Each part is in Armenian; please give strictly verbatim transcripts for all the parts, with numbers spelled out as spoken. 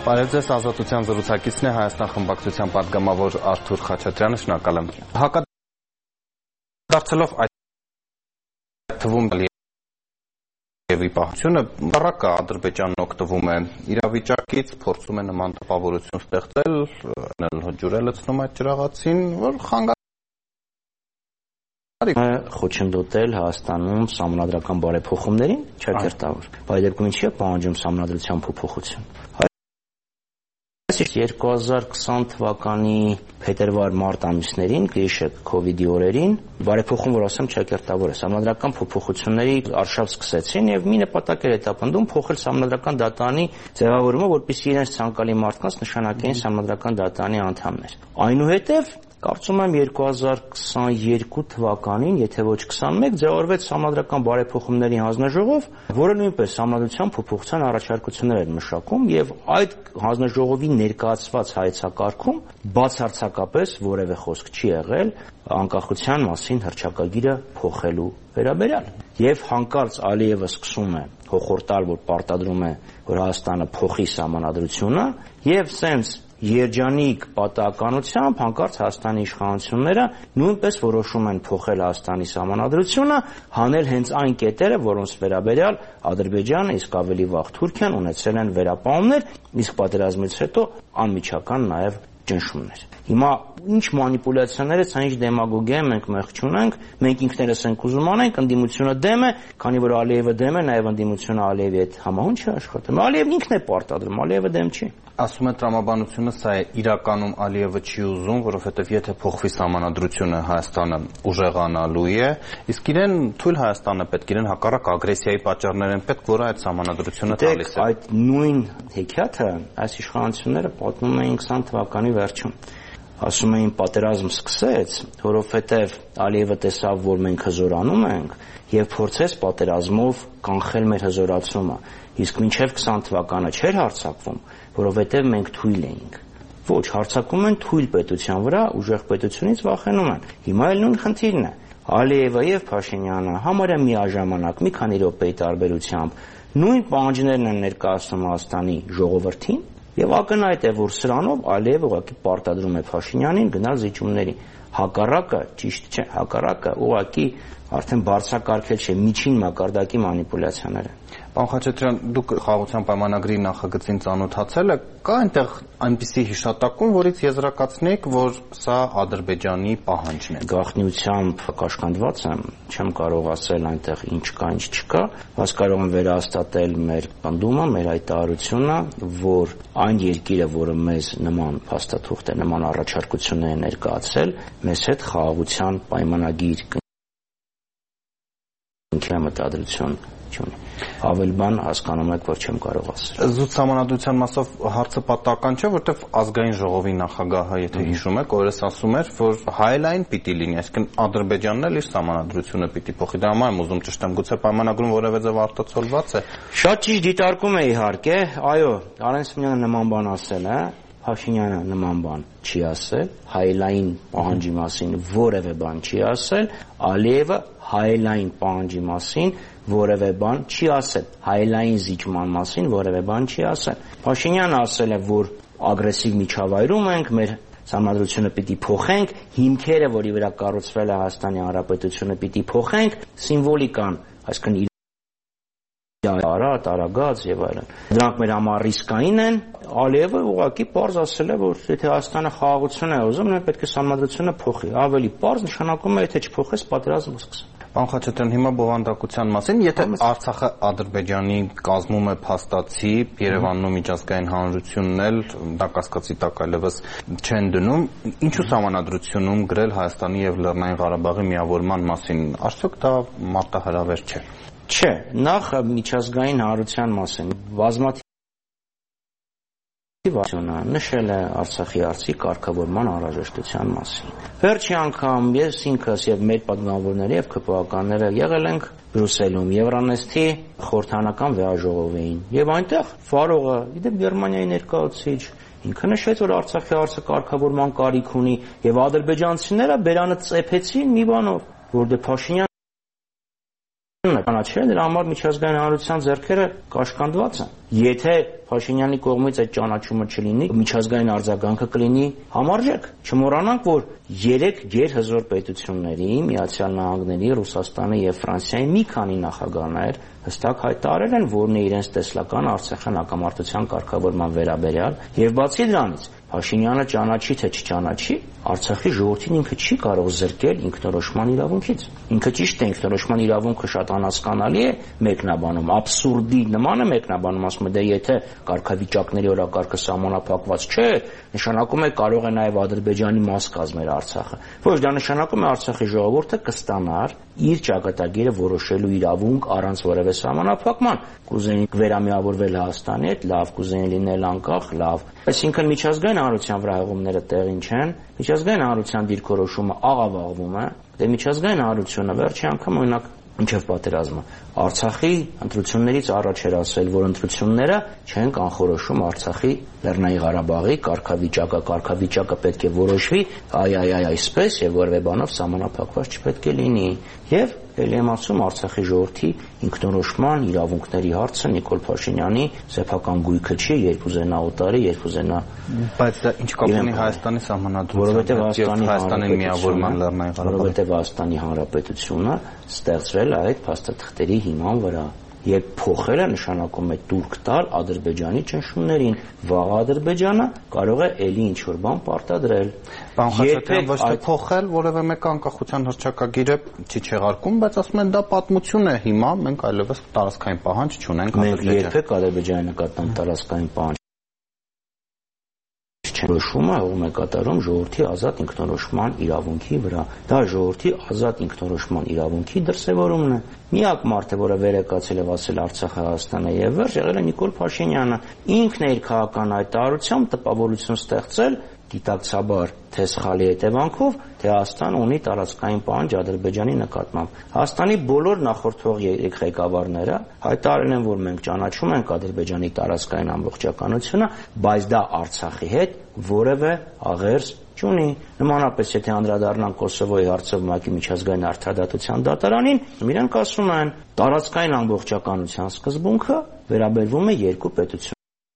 Բարև ձեզ, Ազատության զրուցակիցն է Հայաստան խմբակցության պատգամավոր Արթուր Խաչատրյանը, շնորհակալ եմ։ Հակադարձելով այդ թվում Ալիևի պահությունը, բառակը Ադրբեջանն օգտվում է իրավիճակից, փորձում է նման տպավորություն ստեղծել, ջուր է լցնում այդ ջրաղացին, որ խանգարում խոչընդոտել Հայաստանում սահմանադրական բարեփոխումներին, չակերտավոր։ Բայց դեպքում ինչի է պահանջում սահմանադրության փոփոխություն։ երկու հազար կիսան թվականի փետրվար-մարտ ամիսներին, գիշեր քովիդի օրերին, բարեփոխում, որ ասեմ, չակերտավոր է, սահմանադրական փոփոխությունների արշավ սկսեցին եւ մի նպատակ էր հետապնդում փոխել սահմանադրական դատարանի ձևավորումը, որպեսզի իրենց ցանկալի մարդկանց նշանակեն սահմանադրական դատարանի անդամներ։ Այնուհետև կարծում եմ երկու հազար կիսաներկու թվականին, եթե ոչ քսաներեք, ձևավորվեց սահմանադրական բարեփոխումների հանձնաժողով, որը նույնպես սահմանադրության փոփոխության առաջարկություններ էր մշակում եւ այդ հանձնաժողովի ներկայացված հայեցակարգում բացարձակապես որևէ խոսք չի եղել անկախության մասին հռչակագիրը փոխելու վերաբերյալ։ Եվ հանկարծ Ալիևը սկսում է հոխորտալ, որ պարտադրում է, որ Հայաստանը փոխի սահմանադրությունը եւ սենց երջանիկ պատահականությամբ հանկարծ Հայաստանի իշխանությունները նույնպես որոշում են փոխել Հայաստանի սահմանադրությունը, հանել հենց այն կետերը, որոնց վերաբերյալ Ադրբեջանը, իսկ ավելի վաղ Թուրքիան ունեցել են վերապահումներ, իսկ պատերազմից հետո անմիջական նաև ճնշումներ։ Հիմա ինչ մանիպուլյացիաներ է, ինչ դեմագոգիա է, մենք մեղք չունենք, մենք ինքներս ենք ուզում անենք, ընդդիմությունը դեմ է, քանի որ Ալիևը դեմ է, նաև ընդդիմությունը Ալիևի հետ համահունչ է աշխատում։ Ալիևն ինքն է պարտադրում, Ալիևը դեմ չի։ Ասում է տրամաբանությունը սա է, իրականում Ալիևը չի ուզում, որովհետև եթե փոխվի սահմանադրությունը, Հայաստանը ուժեղանալու է, իսկ իրեն թույլ Հայաստանը պետք, իրեն հակառակ ագրեսիայի պատճառներ են պետք, որը այդ սահմանադրությունը տալիս է։ Այդ նույն հեքիաթը այս իշխանությունները պատմում էին քսան թվականի վերջում։ Ասում էին պատերազմ սկսեց, որովհետև Ալիևը տեսավ, որ մենք հզորանում ենք եւ փորձեց պատերազմով կանխել մեր հզորացումը, իսկ մինչև քսան թվականը չէր հարձակվում, որովհետև մենք թույլ էինք։ Ոչ, հարձակվում են թույլ պետության վրա, ուժեղ պետությունից վախենում են։ Հիմա էլ նույն խնդիրն է։ Ալիևը եւ Փաշինյանը համարյա միաժամանակ մի քանի րոպեի տարբերությամբ նույն պահանջներն են ներկայացնում Հայաստանի ժողովրդին եւ ակնհայտ է, որ սրանով Ալիևը ուղղակի պարտադրում է Փաշինյանին գնալ զիջումների։ Հակառակը ճիշտ չէ, հակառակը ուղղակի արդեն բարձրակարգել չէ, միջին մակարդակի մանիպուլյացիաներ են։ Պարոն Խաչատրյան, դուք խաղաղության պայմանագրի նախագծին ծանոթացել եք, կա այնտեղ այնպիսի հիշատակում, որից եզրակացնեք, որ սա Ադրբեջանի պահանջն է։ Գաղտնիությամբ կաշկանդված եմ, չեմ կարող ասել այնտեղ ինչ կա, ինչ չկա, բայց կարող եմ վերահաստատել մեր պնդումը, մեր հայտարարությունը, որ այն երկիրը, որը մեզ նման փաստաթուղթ է, նման առաջարկություններ է ներկայացրել, մեզ հետ խաղաղության պայմանագիր մտադրություն չունի։ Ավել բան հասկանում եք, որ չեմ կարող ասել։ Զուտ սահմանադրության մասով հարցը պատահական չէ, որտեղ ազգային ժողովի նախագահը, եթե հիշում եք, օրերս ասում էր, որ հայելային պիտի լինի, այսինքն Ադրբեջանն էլ իր սահմանադրությունը պիտի փոխի։ Դա համար եմ ուզում ճշտեմ, գուցե պայմանագրում որևէ ձև արտացոլված է։ Շատ ճիշտ դիտարկում է իհարկե, այո, Արեն Սիմոնյանը նման բան ասել է, Փաշինյանը նման բան չի ասել, հայելային պահանջի մասին որևէ բան չի ասել, Ալիևը հայելային պահանջի մասին որևէ բան չի ասել, հայելային զիջման մասին որևէ բան չի ասել։ Փաշինյանը ասել է, որ ագրեսիվ միջավայրում ենք, մեր սահմանադրությունը պիտի փոխենք, հիմքերը, որի վրա կառուցվել է Հայաստանի Հանրապետությունը, պիտի փոխենք, սիմվոլիկան, այսինքն Արարատ, Արագած եւ այլն։ Դրանք մեր համար ռիսկային են։ Ալիևը ուղղակի պարզ ասել է, որ եթե Հայաստանը խաղաղություն է ուզում, նա պետք է սահմանադրությունը փոխի։ Ավելի պարզ նշանակում է, եթե չփոխես, պատերազմը սկսի։ Պարոն Խաչատրյան, հիմա բովանդակության մասին, եթե Արցախը Ադրբեջանի կազմում է փաստացի, Երևանն ու միջազգային հանրությունն էլ դա կասկածի տակ այլևս չեն դնում, ինչու սահմանադրությունում գրել Հայաստանի եւ Լեռնային Ղարաբաղի միավորման մասին, արդյոք դա մարտահրավեր չէ։ Չէ, նախ միջազգային հանրության մասին բազմաթիվ նշել է Արցախի հարցի կարգավորման անհրաժեշտության մասին։ Վերջի անգամ ես ինքս եւ մեր պատգամավորները եւ ԿՊԱ-ականները եղել ենք Բրյուսելում Եվրանեստի խորհրդանական վեաժողովին եւ այնտեղ Ֆարողը, իդեպ Գերմանիայի ներկայացուցիչ, ինքը նշեց, որ Արցախի հարցը կարգավորման կարիք ունի եւ ադրբեջանցիները բերանը ծեփեցին մի բանով, որ դե Փաշինյան կանաչել, դրա համար միջազգային հանրության ձեռքերը կաշկանդված են։ Եթե Փաշինյանի կողմից այդ ճանաչումը չլինի, միջազգային արձագանքը կլինի համարժեք։ Չմոռանանք, որ երեք գերհզոր պետությունների՝ Միացյալ Նահանգների, Ռուսաստանի եւ Ֆրանսիայի մի քանի նախագահներ հստակ հայտարարել են, որն է իրենց տեսլական Արցախյան հակամարտության կարգավորման վերաբերյալ, եւ բացի դրանից Փաշինյանը ճանաչի թե չճանաչի, Արցախի ժողովրդին ինքը չի կարող զրկել ինքնորոշման իրավունքից։ Ինքը ճիշտ է, ինքնորոշման իրավունքը շատ անհասկանալի է մեկնաբանում, աբսուրդի նման է մեկնաբանում, ասում է, դե եթե կարգավիճակների օրակարգը սահմանափակված չէ, նշանակում է կարող է նաև Ադրբեջանի մաս կազմել Արցախը։ Ոչ, դա նշանակում է Արցախի ժողովուրդը կստանար իր ճակատագիրը որոշելու իրավունք առանց որևէ սահմանափակման։ Կուզեին վերամիավորվել Հայաստանի հետ, լավ, կուզեին լինել անկախ, լավ։ Այսինքն միջազգային հանրության վրա հեղումները տեղին չեն, միջազգային հանրության դիրքորոշումը աղավաղվում է, դե միջազգային հանրությունը վերջի անգամ օրինակ մինչև պատերազմը Արցախի ընտրություններից առաջ էր ասել, որ ընտրությունները չեն կանխորոշում Արցախի Լեռնային Ղարաբաղի կարգավիճակը, կարգավիճակը պետք է որոշվի այ այ այ այսպես եւ որևէ բանով սահմանափակված չպետք է լինի։ Եվ ելի եմ ասում Արցախի ժողովրդի ինքնորոշման իրավունքների հարցը Նիկոլ Փաշինյանի սեփական գույքը չի, երբ ուզենա օտարի, երբ ուզենա։ Բայց դա ինչ կապ ունի Հայաստանի որովհետեւ սահմանադրությամբ, Հայաստանի միավորման Լեռնային Ղարաբաղի, որովհետեւ Հայաստանի Հանրապետությունը ստեղծվել է այդ փաստաթղթերի հիման վրա։ Երբ փոխելը նշանակում է տուրք տալ Ադրբեջանի ճնշումներին, վաղ Ադրբեջանը կարող է ելի ինչ-որ բան պարտադրել։ Պարոն Խաչատրյան, ոչ թե փոխել, որևէ մեկ անկախության հռչակագիրը չի չեղարկում, բայց ասում են դա պատմություն է հիմա, մենք այլևս տարածքային պահանջ չունենք Ադրբեջանի։ Մենք երբեք Ադրբեջանի նկատմամբ տարածքային պահանջ Որոշումը հողում է կատարում ժողովրդի ազատ ինքնորոշման իրավունքի վրա։ Դա ժողովրդի ազատ ինքնորոշման իրավունքի դրսևորումն է։ Միակ մարդը, որը վեր է կացել եւ ասել Արցախը Հայաստանը եւ վերջ, եղել է Նիկոլ Փաշինյանը։ Ինքն է իր քաղաքական հայտարարությամբ տպավորություն ստեղծել գիտակցաբար թե սխալի հետևանքով, թե Հայաստանը ունի տարածքային պահանջ Ադրբեջանի նկատմամբ։ Հայաստանի բոլոր նախորդող երեք ղեկավարները հայտարարել են, որ մենք ճանաչում ենք Ադրբեջանի տարածքային ամբողջականությունը, բայց դա Արցախի հետ որևէ աղերս չունի։ Նմանապես, եթե անդրադառնանք Կոսովոյի հարցով ՄԱԿ-ի միջազգային արդարադատության դատարանին, իրենք ասում են, տարածքային ամբողջականության սկզբունքը վերաբերվում է երկու պետությունների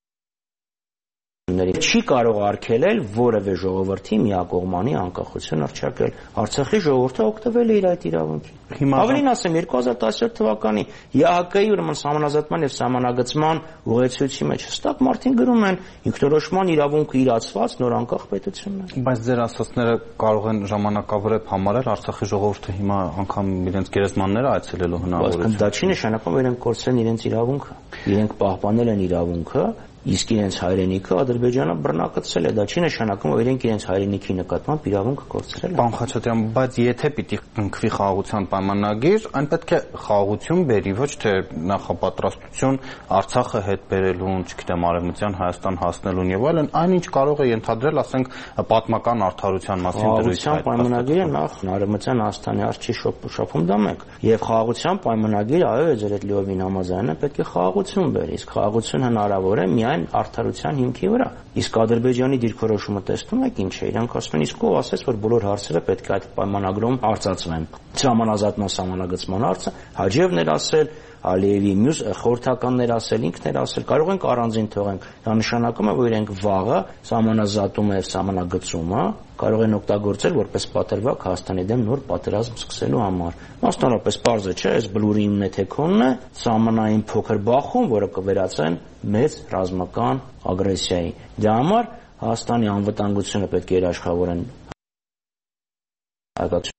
չի կարող արգելել որևէ ժողովրդի միակողմանի անկախություն հռչակել։ Արցախի ժողովուրդը օգտվել է իր այդ իրավունքից։ Ավելին ասեմ, երկու հազար տասնյոթ թվականի ԵԱՀԿ-ի ուրեմն սահմանազատման եւ սահմանագծման ուղեցույցի մեջ հստակ մարդին գրում են ինքնորոշման իրավունքը իրացված նոր անկախ պետություններ։ Բայց ձեր ասածները կարող են ժամանակավրեպ համարել Արցախի ժողովուրդը հիմա անգամ իրենց գերեզմանները այցելելու հնարավորություն։ Դա չի նշանակում, որ իրենք կորցրել իրենց իրավունքը։ Իրենք պահպանել են իրավունքը, իսկ իրենց հայրենիքը Ադրբեջանը բռնակցել է, դա չի նշանակում, որ իրենք իրենց հայրենիքի նկատմամբ իրավունքը կորցրել են։ Պարոն Խաչատրյան, բայց եթե պիտի կնքվի խաղաղության պայմանագիր, այն պետք է խաղաղություն բերի, ոչ թե նախապատրաստություն Արցախը հետ բերելուն, չգիտեմ, Արևմտյան Հայաստան հասնելուն եւ այլն, այնինչ կարող է ենթադրել, ասենք, պատմական արդարության մասին դրույթ այդ պայմանագիրը նախ Արևմտյան Հայաստանի արչի շփում դա մեկ։ Եվ խաղաղության պայմանագիրը, այո, ձեր այդ լիովին համաձայն է, պետք է խաղաղություն բերի, իսկ խաղաղություն հնարավոր է միայն արդարության հիմքի վրա։ Իսկ Ադրբեջանի դիրքորոշումը տեսնում եք ինչ է, իրանք ասում են, իսկ ով ասեց, որ բոլոր հարցերը պետք է այդ պայմանագրում արծացվեն։ Սահմանազատման սահմանագծման հարցը Հաջիևն էր ասել, Ալիևի մյուս խորհրդականներ ասել, ինքն էր ասել, կարող ենք առանձին թողենք։ Դա նշանակում է, որ իրենք վաղը սահմանազատումը եւ սահմանագծումը կարող են օգտագործել որպես պատրվակ Հայաստանի դեմ նոր պատերազմ սկսելու համար։ Մասնավորապես պարզ է, չէ, այս բլուրի նեթեքոնն է սահմանային փոքր բախում, որը կվերածեն մեծ ռազմական ագրեսիայի։ Դրա համար Հայաստանի անվտանգությունը պետք է երաշխավորեն հայկական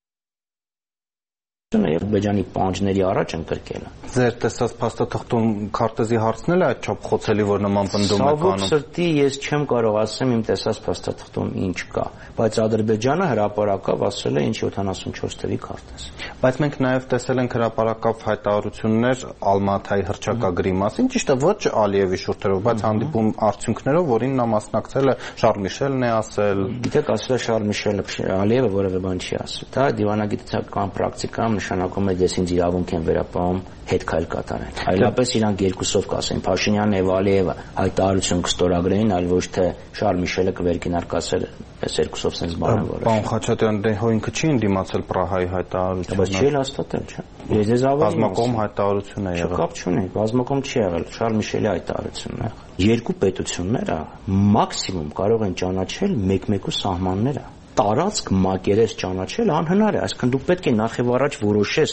եւ Ադրբեջանի պահանջների առաջ ընկրկելը։ Ձեր տեսած փաստաթղթում քարտեզի հարցն էլ է այդ չափ խոցելի, որ նման պնդում եք անում։ Ցավոք սրտի ես չեմ կարող ասեմ իմ տեսած փաստաթղթում ինչ կա, բայց Ադրբեջանը հրապարակավ ասել է ինչ յոթանասունչորս թվի քարտեզ։ Բայց մենք նաեւ տեսել ենք հրապարակավ հայտարարություններ Ալմաթայի հռչակագրի մասին, ճիշտ է, ոչ Ալիևի շուրթերով, բայց հանդիպում արդյունքներով, որին նա մասնակցել է, Շարլ Միշելն է ասել։ Գիտեք, ասել է Շարլ Միշելը, Ալիևը որևէ բան չի ասել։ Դա դիվանագիտական պրակտիկայում նշանակում է դες ինձ իրավունք են վերապահում հետ քայլ կատարել։ Այլապես իրանք երկուսով կասեն Փաշինյանն եւ Ալիևը հայտարարություն կստորագրեին, այլ ոչ թե Շարլ Միշելը կվերկինարկասեր այս երկուսով sense բան որը։ Պարոն Խաչատրյան, դե հո ինքը չի ընդդիմացել Պրահայի հայտարարությունը։ Բայց չի հաստատել, չէ։ Ես ես ավելի բազմակողմ հայտարարություն է եղել։ Չկապ չունի, բազմակողմ չի եղել, Շարլ Միշելի հայտարարությունն է։ Երկու պետությունները մաքսիմում կարող են ճանաչել մեկ-մեկու սահմանները։ Տարածք մակերես ճանաչել անհնար է, այսինքն դու պետք է նախ եւ առաջ որոշես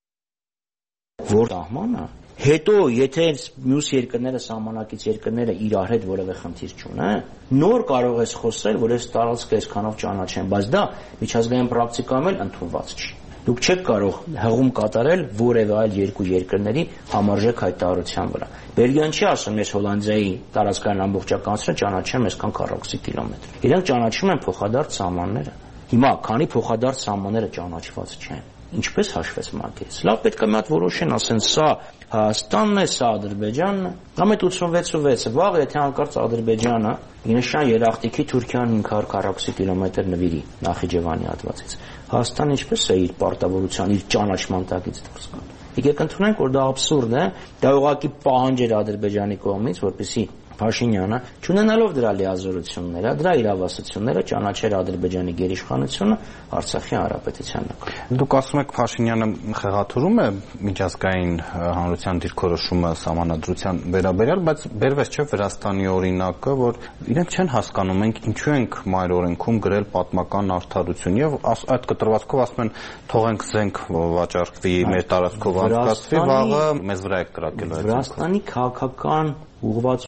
որ սահմանը, հետո եթե մյուս երկրները սահմանակից երկրները իրար հետ որևէ խնդիր չունեն, նոր կարող ես խոսել, որ այս տարածքը այսքանով ճանաչեն, բայց դա միջազգային պրակտիկայում էլ ընդունված չի։ Դուք չեք կարող հղում կատարել որևէ այլ երկու երկրների համարժեք հայտարարության վրա։ Բելգիան չի ասում, ես Հոլանդիայի տարածքային ամբողջականությունը ճանաչեմ այսքան քառակուսի կիլոմետր։ Իրենք ճանաչում են փոխադարձ սահմանները։ Հիմա, քանի փոխադարձ սահմանները ճանաչված չեն, ինչպես հաշվեց մակերես։ Լավ, պետք է մի հատ որոշեն, ասեն, սա Հայաստանն է, սա Ադրբեջանն է։ Կամ այդ ութսունվեց ու վեցը, վաղ եթե հանկարծ Ադրբեջանը նշան երախտիկի Թուրքիան հինգ հարյուր քառակուսի կիլոմետր նվիրի Նախիջևանի հատվածից։ Հայաստանը ինչպես է իր պարտավորության, իր ճանաչման տակից դուրս գալ։ Եկեք ընդունենք, որ դա աբսուրդ է, դա ուղղակի պահանջ էր Ադրբեջանի կողմից, որպեսզի Փաշինյանը, չունենալով դրա լիազորությունները, դրա իրավասությունները ճանաչեր Ադրբեջանի գերիշխանությունը Արցախի հանրապետության նկատմամբ։ Դուք ասում եք Փաշինյանը խեղաթյուրում է միջազգային հանրության դիրքորոշումը սահմանադրության վերաբերյալ, բայց բերվեց չէ Վրաստանի օրինակը, որ իրենք չեն հասկանում, մենք ինչու ենք մայր օրենքում գրել պատմական արդարություն եւ այդ կտրվածքով ասում են թողենք զենք վաճառվի մեր տարածքով անցկացվի, վաղը մեզ վրա է կրակելու այդ։ Վրաստանի քաղաքական ուղղված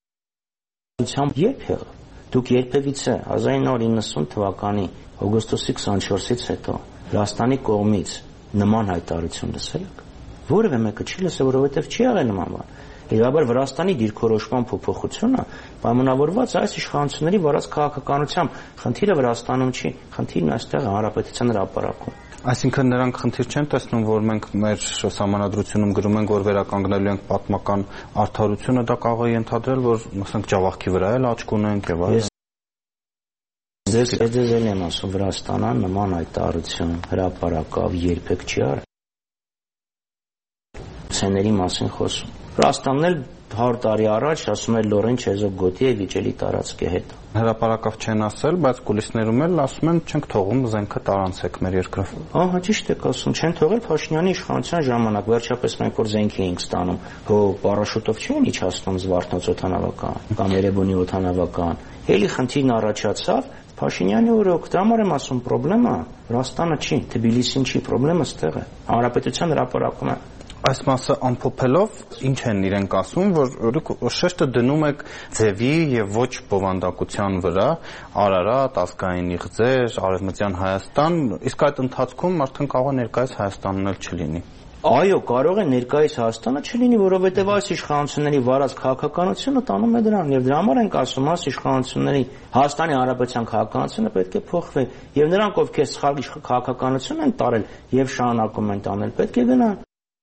երբ եղավ։ Դուք երբևիցե հազար նոր իննսուն թվականի օգոստոսի քսանչորսից հետո Վրաստանի կողմից նման հայտարարություն լսել եք։ Որևէ մեկը չի լսել, որովհետև չի եղել նման բան։ Իրավաբար Վրաստանի դիրքորոշման փոփոխությունը պայմանավորված այս իշխանությունների վարած քաղաքականությամբ խնդիրը Վրաստանում չի, խնդիրն այստեղ հանրապետության հրապարակում։ Այսինքն նրանք խնդիր չեն տեսնում, որ մենք մեր սահմանադրությունում գրում ենք, որ վերականգնելու ենք պատմական արդարությունը, դա կարող է ենթադրել, որ ասենք Ջավախքի վրա էլ աչք ունենք եւ այլն։ Ես ես էլ եմ ասում, Վրաստանը նման հայտարարություն հրապարակավ երբեք չի արել։ Ցեների մասին խոսում։ Վրաստանն էլ հարյուր տարի առաջ ասում էր Լորեն Չեզոկ գոտի է վիճելի տարածքի հետ։ Հրապարակավ չեն ասել, բայց կուլիսներում էլ ասում են չենք թողում զենքը տարանցեք մեր երկրով։ Ահա ճիշտ եք ասում, չեն թողել Փաշինյանի իշխանության ժամանակ, վերջապես մենք որ զենքի էինք ստանում, հո պարաշուտով չեն իջացնում Զվարթնոց օդանավական կամ Երևանի օդանավական։ Էլի խնդիրն առաջացավ Փաշինյանի օրոք, դա համար եմ ասում, պրոբլեմը Վրաստանը չի, Թբիլիսին չի, պրոբլեմը ստեղ է։ Հանրապետության հրապարակում է։ Այս մասը ամփոփելով ինչ են իրենք ասում, որ շեշտը դնում եք ձևի եւ ոչ բովանդակության վրա, Արարատ, ազգային իղձեր, Արևմտյան Հայաստան, իսկ այդ ընթացքում արդեն կարող է ներկայիս Հայաստանն էլ չլինի։ Այո, կարող է ներկայիս Հայաստանը չլինի, որովհետև այս իշխանությունների վարած քաղաքականությունը տանում է դրան, եւ դրա համար ենք ասում, այս իշխանությունների Հայաստանի Հանրապետության քաղաքականությունը պետք է փոխվի, եւ նրանք, ովքեր սխալ քաղաքականություն են տարել եւ շարունակում են տանել, պետք է գնան։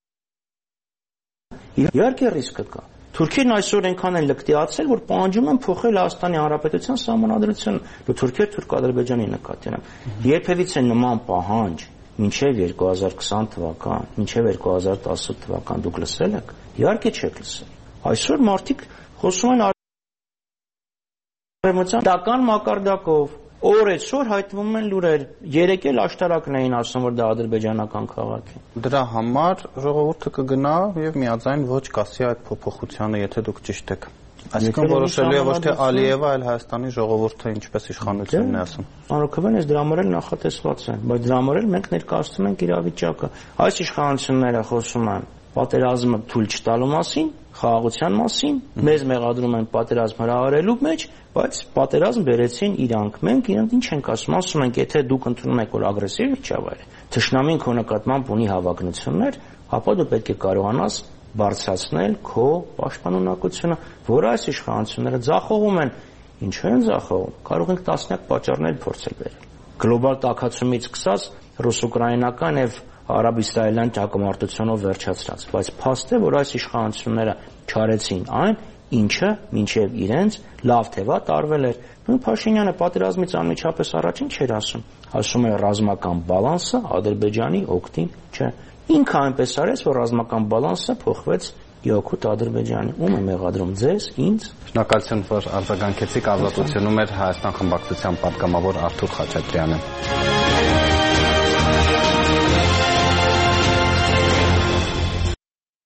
Իհարկե ռիսկը կա։ Թուրքիան այսօր այնքան են լկտիացել, որ պահանջում են փոխել Հայաստանի Հանրապետության սահմանադրությունը։ Դու Թուրքիա Թուրք-Ադրբեջանի նկատի ունեմ։ Երբևիցե նման պահանջ մինչև երկու հազար քսան թվական, մինչև երկու հազար տասը թվական դուք լսել եք։ Իհարկե չեք լսել։ Այսօր մարդիկ խոսում են արևմտյան դական մակարդակով։ Օրեցօր հայտնվում են լուրեր, երեկ էլ աշտարակն էին ասում, որ դա ադրբեջանական քաղաք է։ Դրա համար ժողովուրդը կգնա եւ միաձայն ոչ կասի այդ փոփոխությանը, եթե դուք ճիշտ եք։ Այսինքն որոշելու է ոչ թե Ալիևը, այլ Հայաստանի ժողովուրդը ինչպես իշխանությունն է ասում։ Անօքվեն էս դրա համար էլ նախատեսված է, բայց դրա համար էլ մենք ներկայացնում ենք իրավիճակը։ Այս իշխանությունները խոսում են պատերազմը թույլ չտալու մասին, խաղաղության մասին, մեզ մեղադրում են պատերազմ հրահարելու մեջ, բայց պատերազմ բերեցին իրանք։ Մենք իրանք ինչ ենք ասում, ասում ենք, եթե դուք ընդունում եք, որ ագրեսիվ միջավայր է, թշնամին քո նկատմամբ ունի հավակնություններ, ապա դու պետք է կարողանաս բարձրացնել քո պաշտպանունակությունը, որը այս իշխանությունները ձախողում են։ Ինչու են ձախողում։ Կարող ենք տասնյակ պատճառներ փորձել բերել։ Գլոբալ տաքացումից սկսած ռուս-ուկրաինական եւ արաբ-իսրայելյան ճակատամարտությունով վերջացրած, բայց փաստ է, որ այս իշխանությունները չարեցին այն, ինչը մինչև իրենց լավ թե վատ տարվել էր։ Նույն Փաշինյանը պատերազմից անմիջապես առաջին չէր ասում, ասում է ռազմական բալանսը Ադրբեջանի օգտին չէ։ Ինքը այնպես արեց, որ ռազմական բալանսը փոխվեց Յոկուտ Ադրբեջանի։ Ում է մեղադրում, ձեզ, ինձ։ Շնորհակալություն, որ արձագանքեցիք Ազատությունում էր Հայաստան խմբակցության պատգամավոր Արթուր Խաչատրյանը։